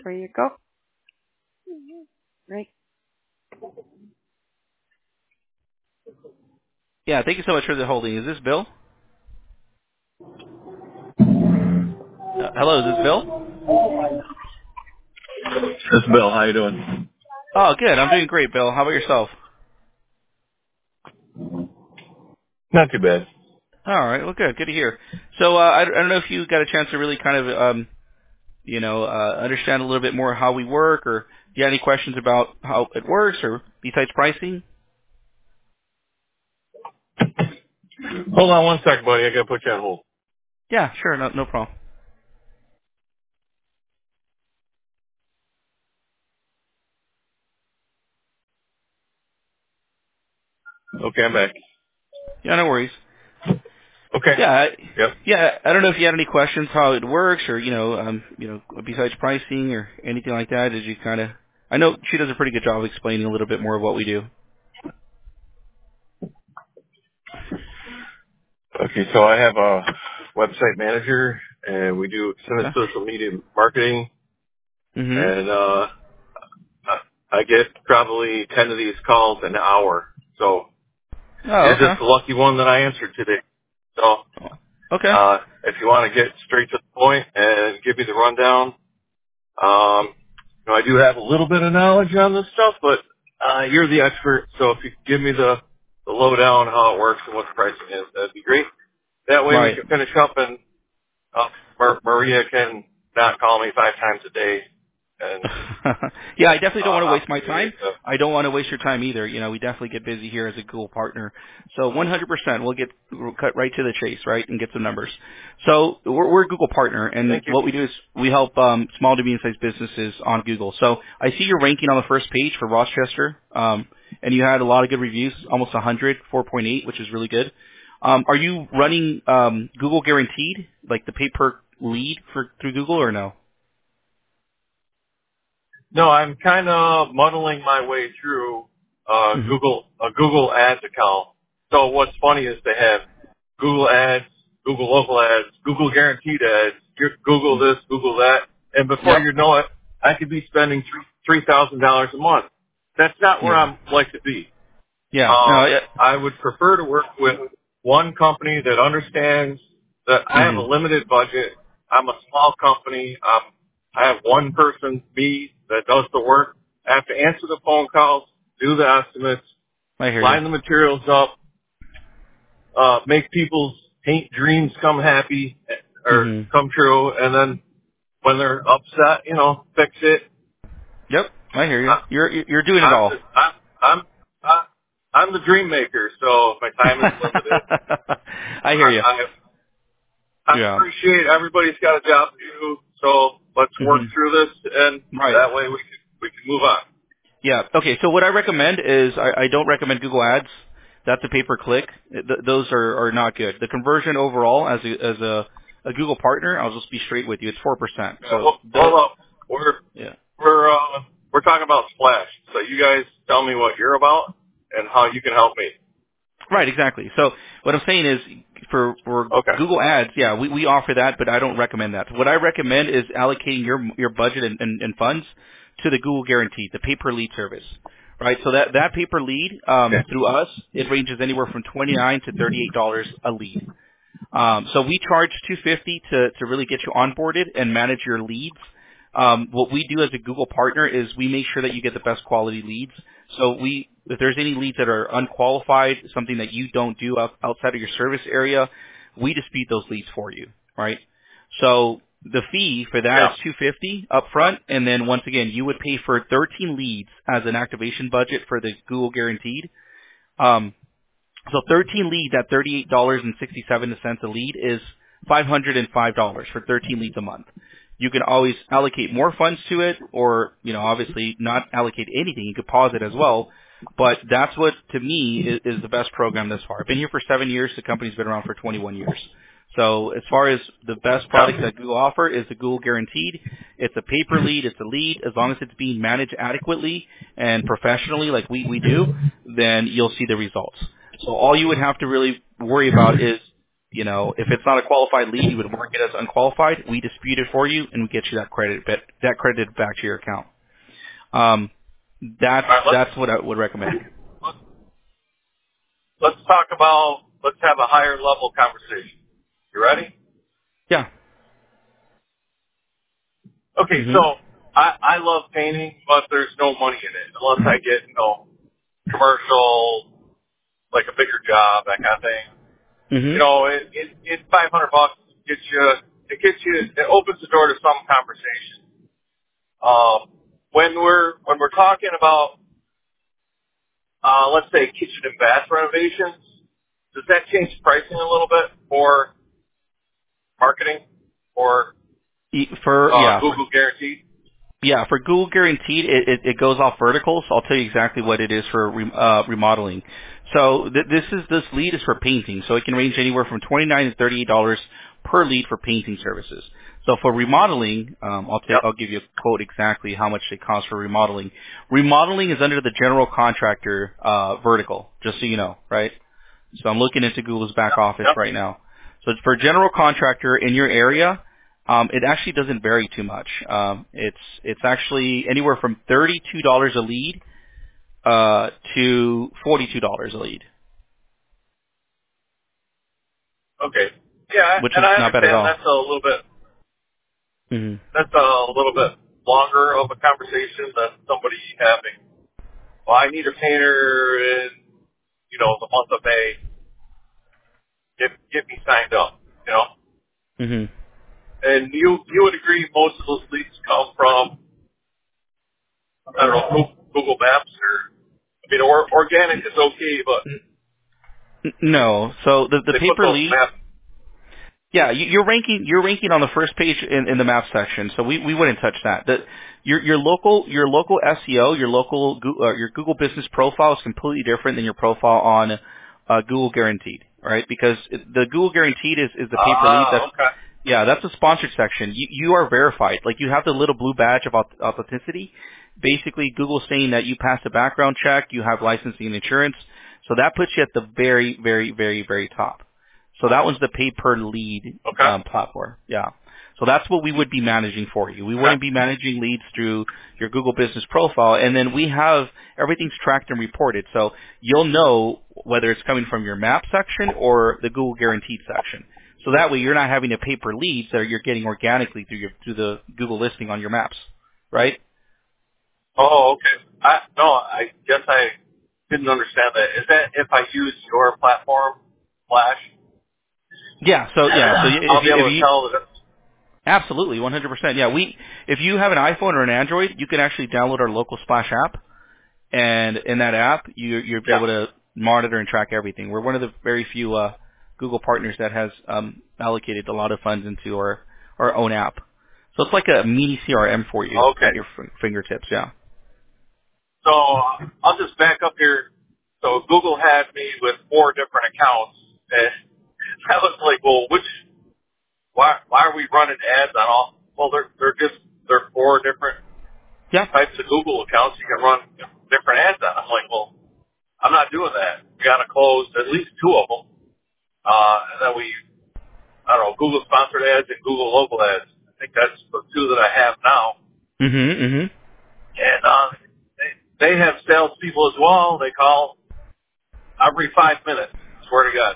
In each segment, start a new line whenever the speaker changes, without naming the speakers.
for you. Go. Right.
Yeah, thank you so much for the holding. Is this Bill? Hello, is this Bill?
This is Bill. How you doing?
Oh, good. I'm doing great, Bill. How about yourself?
Not too bad.
All right. Well, good. Good to hear. So I don't know if you got a chance to really kind of, understand a little bit more how we work, or do you have any questions about how it works, or besides pricing?
Hold on one second, buddy. I gotta put you on hold.
Yeah, sure. No problem.
Okay, I'm back.
Yeah, no worries.
Okay.
Yeah,
Yep.
I don't know if you had any questions how it works, or besides pricing or anything like that. Did you kind of? I know she does a pretty good job of explaining a little bit more of what we do.
Okay, so I have a website manager, and we do extended
Okay.
social media marketing,
Mhm.
and I get probably 10 of these calls an hour. So
Oh,
you're
okay.
just the lucky one that I answered today. So
Okay.
if you want to get straight to the point and give me the rundown, I do have a little bit of knowledge on this stuff, but you're the expert. So if you could give me the lowdown, how it works, and what the pricing is, that'd be great. That way we
Right.
can finish up, and Maria can not call me 5 times a day. And
Yeah, I definitely don't want to waste my
opportunity
time. I don't want to waste your time either. We definitely get busy here as a Google partner. So 100%, we'll cut right to the chase, right, and get some numbers. So we're a Google partner, and
thank you.
what we do is we help small to medium-sized businesses on Google. So I see your ranking on the first page for Rochester, and you had a lot of good reviews, almost 100, 4.8, which is really good. Are you running Google Guaranteed, like the pay-per-lead through Google, or no?
No, I'm kind of muddling my way through
Hmm.
a Google Ads account. So what's funny is they have Google Ads, Google Local Ads, Google Guaranteed Ads, Google this, Google that, and before
Yep.
you know it, I could be spending $3,000 a month. That's not where
Yeah.
I'm like to be.
Yeah. No. Yeah.
I would prefer to work with one company that understands that I have a
Mhm.
limited budget. I'm a small company. I have one person, me, that does the work. I have to answer the phone calls, do the estimates,
I hear you.
line the materials up, make people's paint dreams come happy or
Mhm.
come true, and then when they're upset, fix it.
Yep. I hear you.
I,
You're doing it
I'm
all.
the, I'm I, I'm the dream maker, so my time is limited.
I hear you.
I, I
Yeah.
appreciate everybody's got a job to do, so let's work
Mhm.
through this, and
Right.
that way we can move on.
Yeah. Okay. So what I recommend is I don't recommend Google Ads. That's a pay per click. Those are not good. The conversion overall as a Google partner, I'll just be straight with you. It's 4%. So
Hold
those.
up, we're
Yeah.
we're uh, we're talking about Splash. So you guys tell me what you're about and how you can help me.
Right, exactly. So what I'm saying is for
Okay.
Google Ads, yeah, we offer that, but I don't recommend that. What I recommend is allocating your budget and funds to the Google Guarantee, the pay-per-lead service. Right? So that pay-per-lead
Okay.
through us, it ranges anywhere from $29 to $38 a lead. So we charge $250 to really get you onboarded and manage your leads. What we do as a Google partner is we make sure that you get the best quality leads. So if there's any leads that are unqualified, something that you don't do outside of your service area, we dispute those leads for you, right? So the fee for that is
Yeah.
$250 up front, and then once again, you would pay for 13 leads as an activation budget for the Google Guaranteed. Um, so 13 leads at $38.67 a lead is $505 for 13 leads a month. You can always allocate more funds to it or, obviously not allocate anything. You could pause it as well. But that's what, to me, is the best program thus far. I've been here for 7 years. The company's been around for 21 years. So as far as the best products
Yeah.
that Google offer is the Google Guaranteed. It's a paper lead. It's a lead. As long as it's being managed adequately and professionally like we do, then you'll see the results. So all you would have to really worry about is, if it's not a qualified lead, you would mark it as unqualified. We dispute it for you, and we get you that credited back to your account. That's what I would recommend.
Let's have a higher level conversation. You ready?
Yeah.
Okay, so I love painting, but there's no money in it unless I get, commercial, like a bigger job, that kind of thing. It's $500 it opens the door to some conversation. When we're talking about, let's say kitchen and bath renovations, does that change pricing a little bit for marketing or Google Guaranteed?
Yeah, for Google Guaranteed, it goes off verticals. I'll tell you exactly what it is for remodeling. So this lead is for painting. So it can range anywhere from $29 to $38 per lead for painting services. So for remodeling, I'll give you a quote exactly how much it costs for remodeling. Remodeling is under the general contractor vertical, just so you know, right? So I'm looking into Google's back office right now. So it's for general contractor in your area. It actually doesn't vary too much. It's actually anywhere from $32 a lead to $42 a lead.
Okay. Yeah,
which
and
is
I
not bad at
understand
all.
that's a little bit.
Mm-hmm.
That's a little bit longer of a conversation than somebody having. Well, I need a painter in, the month of May. Get me signed up.
Mm-hmm.
And you would agree most of those leads come from, I don't know, Google Maps or organic is okay, but
no. So the
they
paper
put those
lead.
maps.
Yeah, you're ranking on the first page in the map section, so we wouldn't touch that. Your local SEO, your Google Business Profile is completely different than your profile on Google Guaranteed, right? Because the Google Guaranteed is the paper lead. That's a sponsored section. You are verified. Like you have the little blue badge of authenticity. Basically, Google's saying that you passed a background check, you have licensing and insurance, so that puts you at the very, very, very, very top. So that one's the pay-per-lead platform. Yeah. So that's what we would be managing for you. We wouldn't be managing leads through your Google Business Profile. And then we have everything's tracked and reported. So you'll know whether it's coming from your map section or the Google Guaranteed section. So that way you're not having to pay per leads that you're getting organically through the Google listing on your maps. Right?
Oh, okay. I guess I didn't understand that. Is that if I use your platform, Flash?
Yeah. So
I'll be able to tell that.
Absolutely, 100%. Yeah, if you have an iPhone or an Android, you can actually download our local Splash app, and in that app, you'll be able to monitor and track everything. We're one of the very few Google partners that has allocated a lot of funds into our own app. So it's like a mini CRM for you at your fingertips. Yeah.
So I'll just back up here. So Google had me with 4 different accounts, and I was like, well, why are we running ads on all? Well, they're 4 different types of Google accounts. You can run different ads on. I'm like, well, I'm not doing that. We got to close at least 2 of them, and then Google sponsored ads and Google local ads. I think that's the 2 that I have now.
Mm-hmm.
And they have salespeople as well. They call every 5 minutes. Swear to God.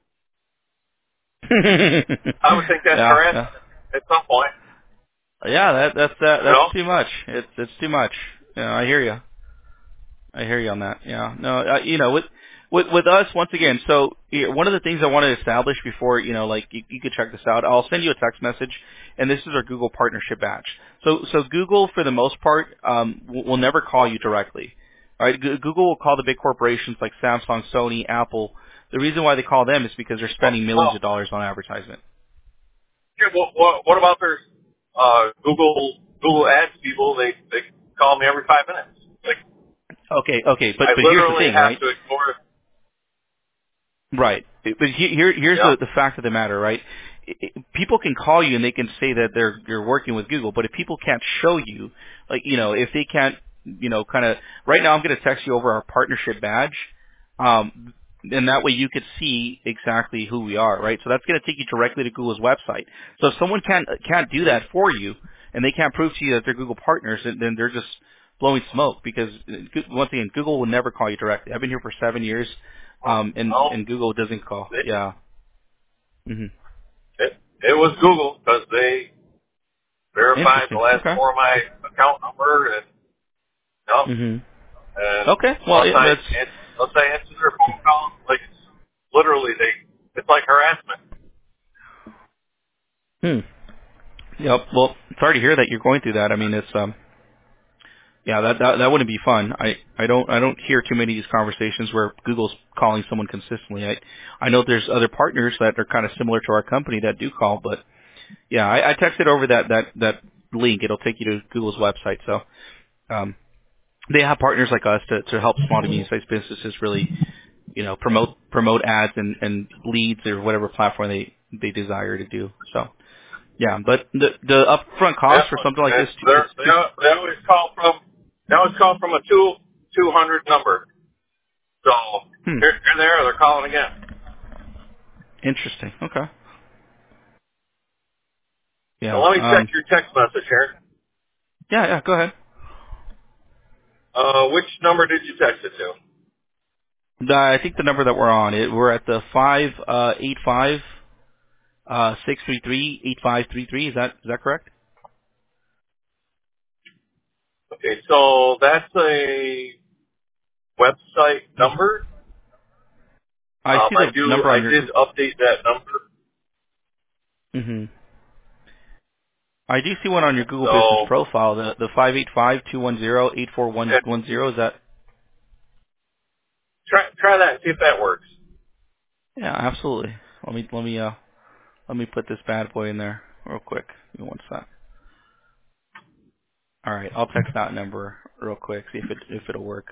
I would think that's harassment at some point.
Yeah, that's too much. It's too much. I hear you. I hear you on that. Yeah. No, with us once again. So one of the things I want to establish before, you could check this out. I'll send you a text message, and this is our Google partnership badge. So Google, for the most part, will never call you directly. All right. Google will call the big corporations like Samsung, Sony, Apple. The reason why they call them is because they're spending millions of dollars on advertisement.
Yeah, what about their Google Ads people? They call me every 5 minutes.
Okay, but
I
here's the thing,
have
right?
to ignore it.
Right, but here's the fact of the matter, right? People can call you and they can say that you're working with Google, but if people can't show you, if they can't, kind of, right now I'm going to text you over our partnership badge. and that way you could see exactly who we are, right? So that's going to take you directly to Google's website. So if someone can't do that for you, and they can't prove to you that they're Google partners, then they're just blowing smoke, because once again, Google will never call you directly. I've been here for 7 years,
No,
and Google doesn't call. Yeah. Hmm.
it was Google because they verified the
Interesting.
last
Okay.
four of my account number, and no,
Hmm.
and
Okay. Well, that's.
once I answer their phone call, like literally it's like harassment.
Hmm. Yep. Well, sorry to hear that you're going through that. I mean, it's yeah, that wouldn't be fun. I don't hear too many of these conversations where Google's calling someone consistently. I know there's other partners that are kind of similar to our company that do call, but yeah, I texted over that link. It'll take you to Google's website. So they have partners like us to help small to medium-sized businesses really, promote ads and leads or whatever platform they desire to do. So yeah, but the upfront
Yeah,
cost for something like
and
this, it's too
they always call from a 200 number. So here and there, they're calling again.
interesting. Okay.
So
Yeah.
let me check your text message here.
Yeah. Go ahead.
Which number did you text it to?
I think the number that we're on, we're at the 585 633 8533. Is that correct?
Okay, so that's a website number.
I see the number
I
on your
did update that number.
hmm I do see one on your Google Business
So
profile. The 585-210-84110. Is that?
try that and see if that works.
Yeah, absolutely. Let me put this bad boy in there real quick. Give me one sec. All right, I'll text that number real quick. See if it'll work.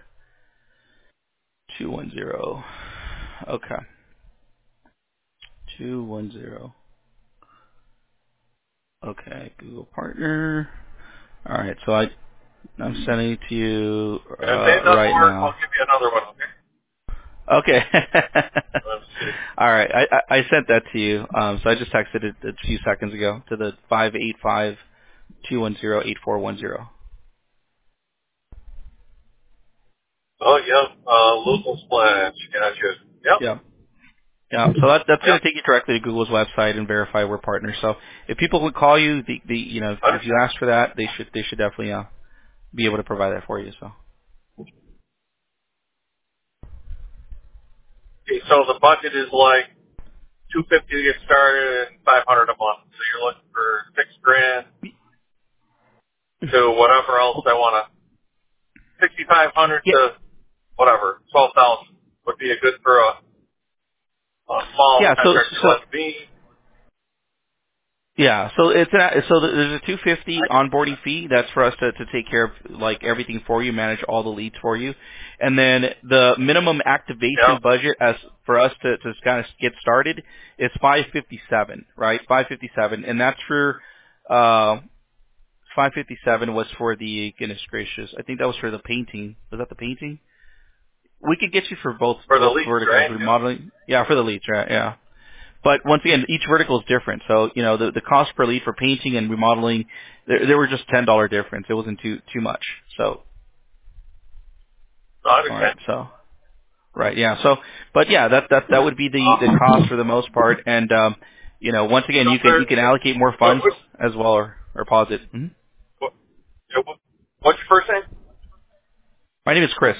210. Okay. 210. Okay, Google Partner. All right, so I'm sending it to you
And if that doesn't
right
work, I'll
now.
give you another one. Okay.
Okay.
Let's see.
All right, I sent that to you. So I just texted it a few seconds ago to the 585-210-8410.
Oh, yep. Local splash. Gotcha. Yep.
Yeah. Yeah, so that's going
Yep.
to take you directly to Google's website and verify we're partners. So if people would call you, if you
Understood.
ask for that, they should definitely be able to provide that for you. So
Okay, so the budget is like 250 to get started and 500 a month. So you're looking for $6,000 to whatever else I want to. 6,500
yeah,
to whatever 12,000 would be a good for a small
yeah. So
contractor
so
like me.
yeah, so there's a $250 onboarding fee. That's for us to take care of like everything for you, manage all the leads for you, and then the minimum
Yeah.
activation budget as for us to kind of get started is 557, right? 557, and that's for 557 was for the goodness gracious. I think that was for the painting. Was that the painting? We could get you for both
For the
both
leads,
verticals,
right? Yeah.
remodeling. Yeah, for the leads, right? Yeah. But once again, each vertical is different. So, the cost per lead for painting and remodeling, there were just $10 difference. It wasn't too much. So,
No, I
all right.
understand.
So, right. Yeah. So, but yeah, that would be the cost for the most part. And, once again,
So
you can allocate more
what,
funds
what,
as well or pause it. Mhm.
what, yeah, what's your first name?
My name is Chris.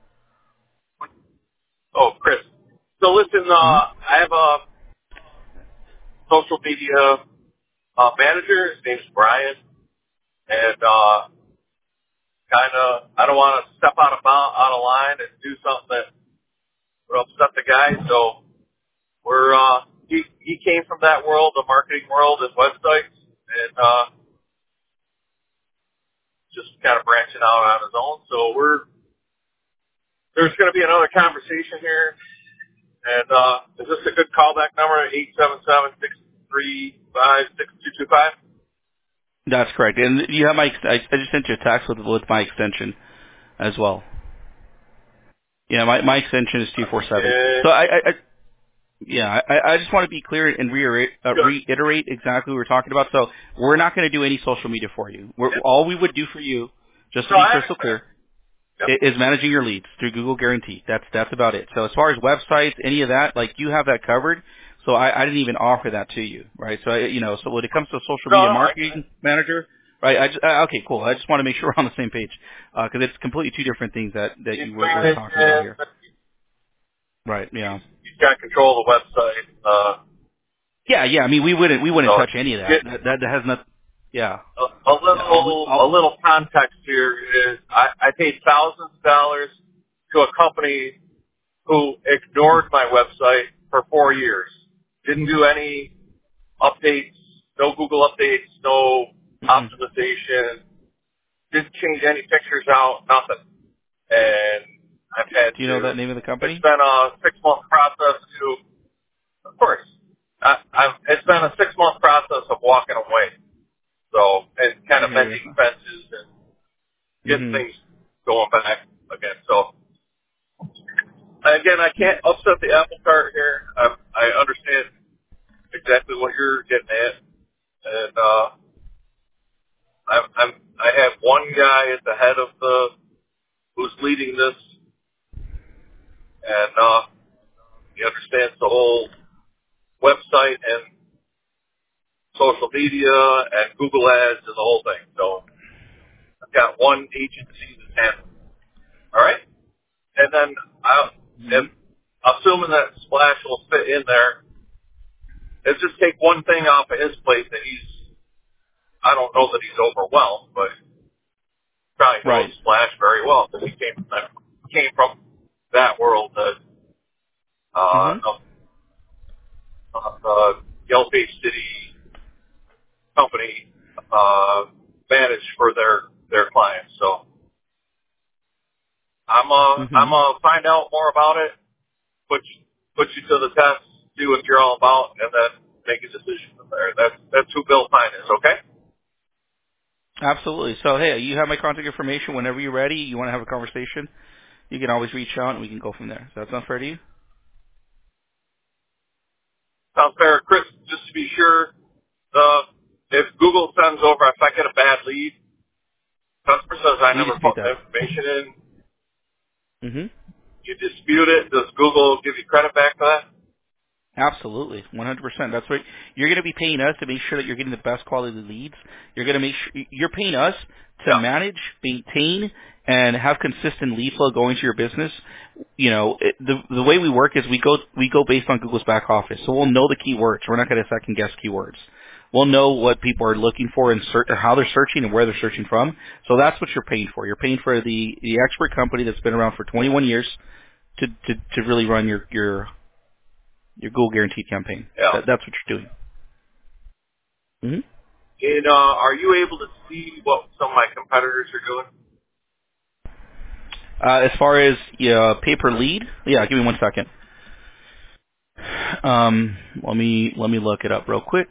Oh, Chris. So listen,
Hmm.
I have a social media manager. His name's Brian, and kind of I don't want to step out of line and do something that would upset the guy. So we're he came from that world, the marketing world and websites, and just kind of branching out on his own. So there's going to be another conversation here. And is this a good callback number? 877-635-6225?
That's correct. And you have I just sent you a text with my extension as well. Yeah, my extension is 247. So I just want to be clear and reiterate exactly what we're talking about. So we're not going to do any social media for you. All we would do for you, just to be crystal clear, is managing your leads through Google Guaranteed. That's about it. So as far as websites, any of that, like you have that covered. So I didn't even offer that to you, right? So so when it comes to social media marketing manager, right? Okay, cool. I just want to make sure we're on the same page because it's completely two different things that you were talking about here. Right. Yeah.
He's got control of the website.
Yeah. I mean, we wouldn't touch any of that. That has not. Yeah.
A little context here is I paid thousands of dollars to a company who ignored my website for 4 years. Didn't do any updates, no Google updates, no optimization. Didn't change any pictures out, nothing. And I've had.
Do you know that name of the company?
It's been a 6-month process to. Of course. It's been a 6-month process of walking away. So, and kind of mending fences and getting things going back again. So, again, I can't upset the apple cart here. I understand exactly what you're getting at. And, I have one guy at the head of who's leading this. And, he understands the whole website and social media and Google Ads and the whole thing. So I've got one agency that's handling it. All right? And then I'm assuming that Splash will fit in there. Let's just take one thing off of his plate that I don't know that he's overwhelmed, but probably knows Splash very well because he came from that world that Yelp City company managed for their clients. So I'm gonna find out more about it, put you to the test, see what you're all about, and then make a decision from there. That's who Bill Pine is. Okay.
Absolutely. So hey, you have my contact information. Whenever you're ready, you want to have a conversation, you can always reach out and we can go from there. Does that sound fair to you?
Sounds fair, Chris. Just to be sure, if Google sends over, if I get a bad lead, customer says I never put the information in. You dispute it. Does Google give you credit back for that?
Absolutely, 100%. That's right. You're going to be paying us to make sure that you're getting the best quality leads. You're going to make sure you're paying us to manage, maintain, and have consistent lead flow going to your business. The way we work is we go based on Google's back office, so we'll know the keywords. We're not going to second guess keywords. We'll know what people are looking for and or how they're searching and where they're searching from. So that's what you're paying for. You're paying for the expert company that's been around for 21 years to really run your Google Guaranteed campaign.
Yeah.
That's what you're doing.
And are you able to see what some of my competitors are doing?
As far as pay per lead, yeah. Give me 1 second. Let me look it up real quick.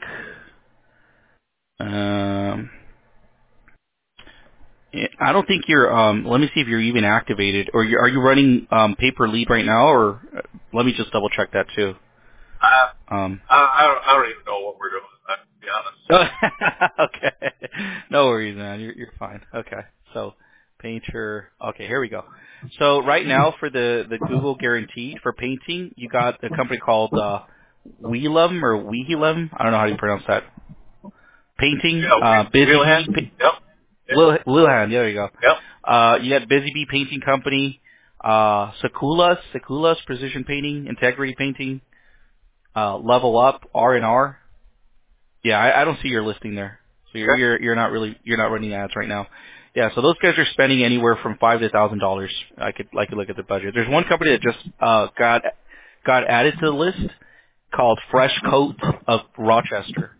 I don't think you're. Let me see if you're even activated, or are you running pay per lead right now, or let me just double check that too.
I don't even know what we're doing, to be honest.
Okay. No worries, man. You're fine. Okay. So, painter. Okay, here we go. So right now for the Google Guaranteed for painting, you got a company called Wheelum or Wehelum. I don't know how you pronounce that. Painting. Busy Bee.
Yep.
Wilhan. There you go.
Yep.
You got Busy Bee Painting Company. Sakulas Precision Painting, Integrity Painting. Level Up, R&R. Yeah, I don't see your listing there. So you're not running ads right now. Yeah, so those guys are spending anywhere from $5,000 to $1,000. I could look at the budget. There's one company that just got added to the list called Fresh Coat of Rochester.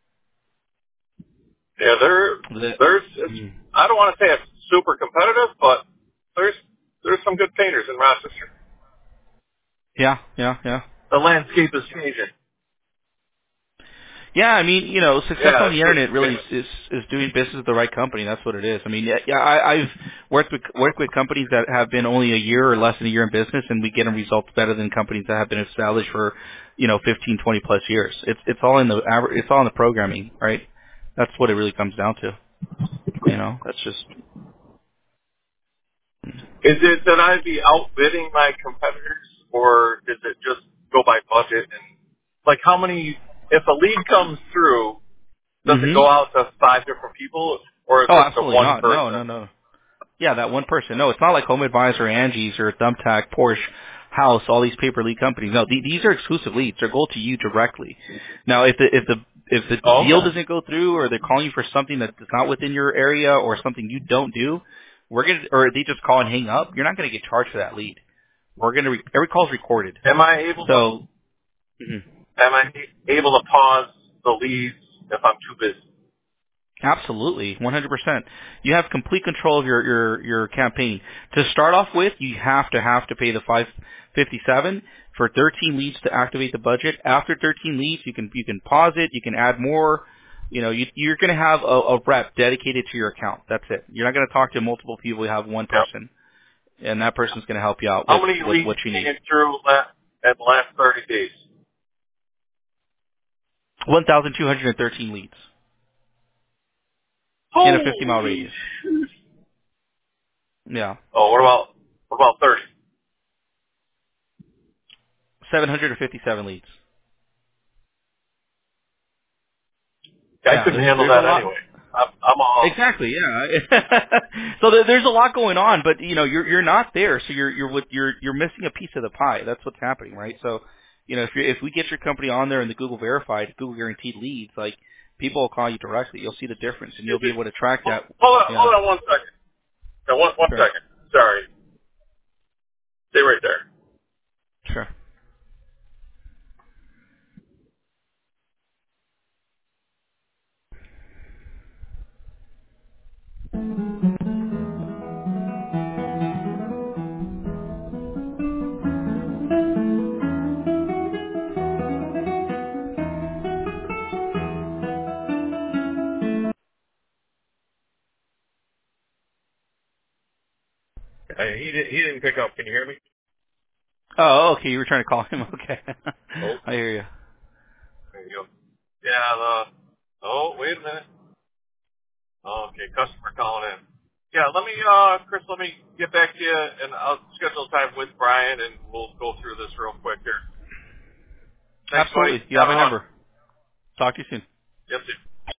Yeah, there's I don't want to say it's super competitive, but there's some good painters in Rochester.
Yeah.
The landscape is changing.
Yeah, I mean, success
Yeah,
on
it's
the
pretty
internet really
famous.
is doing business with the right company. That's what it is. I mean, I've worked with companies that have been only a year or less than a year in business, and we get them results better than companies that have been established for, 15, 20 plus years. It's all in the it's all in the programming, right? That's what it really comes down to. That's just.
Is it that I'd be outbidding my competitors, or is it just go by budget? And like, how many? If a lead comes through, does it
Mhm.
go out to 5 different people, or is
Oh,
it to
absolutely
one
not. No,
person?
no, no. Yeah, that one person. No, it's not like Home Advisor, Angie's, or Thumbtack, Porsche, House, all these pay per lead companies. No, these are exclusive leads. They're go to you directly. Now, if the
Oh,
deal
okay.
doesn't go through, or they're calling you for something that's not within your area, or something you don't do, or they just call and hang up, you're not gonna get charged for that lead. Every call's recorded.
Am I able to
So. Mhm.
am I able to pause the leads if I'm too busy?
Absolutely, 100%. You have complete control of your campaign. To start off with, you have to pay the 557 for 13 leads to activate the budget. After 13 leads, you can pause it. You can add more. You're going to have a rep dedicated to your account. That's it. You're not going to talk to multiple people. You have one
Yep.
person, and that person's going to help you out
How
with
many leads
what you need.
came through at the last 30 days?
1,213 leads in a 50-mile
Holy
radius.
shoot.
Yeah,
Oh, what about 30?
757 leads.
I
Yeah,
couldn't handle
there's a
that
lot.
anyway. I'm all.
Exactly, yeah. So there's a lot going on, but you're not there, so you're missing a piece of the pie. That's what's happening, right? So, if we get your company on there in the Google verified, Google guaranteed leads, like people will call you directly. You'll see the difference, and you'll be able to track that. Yeah,
Hold on 1 second. No, one
sure,
second. Sorry. Stay right there.
sure.
He didn't pick up. Can you hear me?
Oh, okay. You were trying to call him. Okay,
Oh,
I hear you.
there you go. Yeah. Oh, wait a minute. Okay, customer calling in. Yeah, Chris, let me get back to you, and I'll schedule time with Brian, and we'll go through this real quick here. Thanks, buddy.
Absolutely. You have
Have
my
fun.
number. Talk to you soon.
Yes, sir.